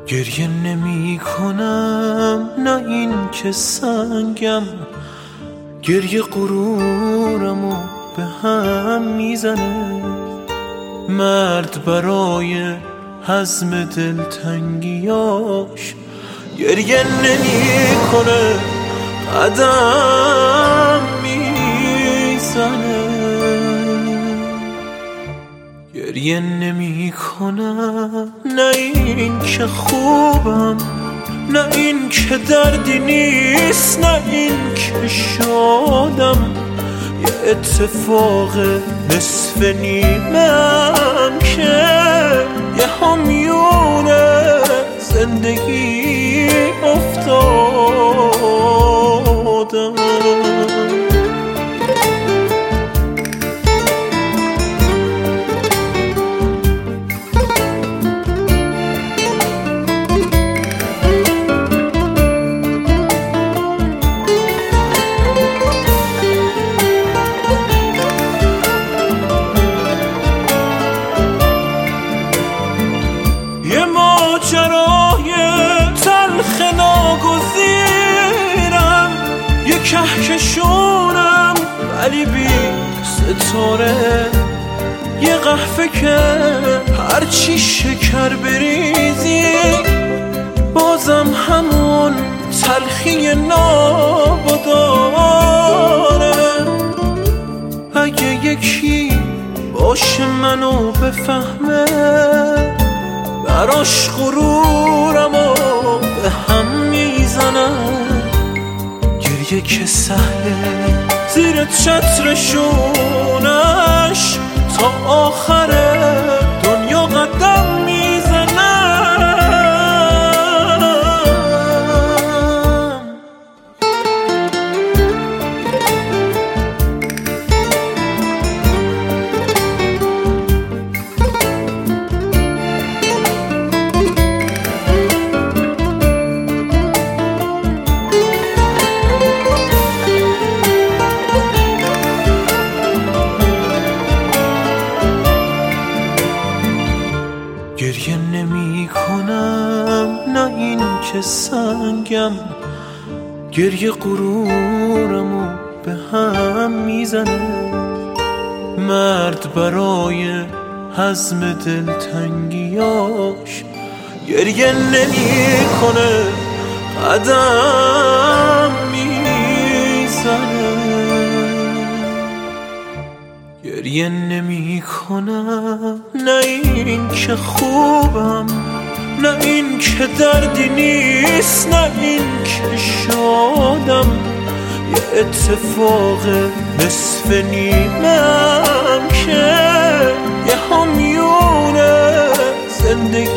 گریه نمی کنم، نه این که سنگم، گریه غرورمو به هم میزنه. مرد برای هضم دلتنگیاش گریه نمی کنه، قدم میزنه. گریه نمی کنم، نه این که خوبم، نه این که دردی نیست، نه این که شادم. یه اتفاق نصف نیمم که یه همیون زندگی افتادم. ماجرای تلخ ناگزیرم، یه کهکشونم ولی بی ستاره. یه قهوه که هرچی شکر بریزی بازم همون تلخی نابو داره. اگه یکی باشه منو بفهمه، براش غرورمو به هم میزنم. گریه که سهله زیر چترشونش تا آخر دنیا قدم میزنم. گریه نمی کنم، نه این که سنگم، گریه غرورمو به هم میزنه. مرد برای هضم دلتنگیاش گریه نمی کنه، قدم میزنه. گریه نمی کنم، نه این که خوبم، نه این که دردی نیست، نه این که شادم. یه اتفاق نصف نیمم که یه همیون زندگی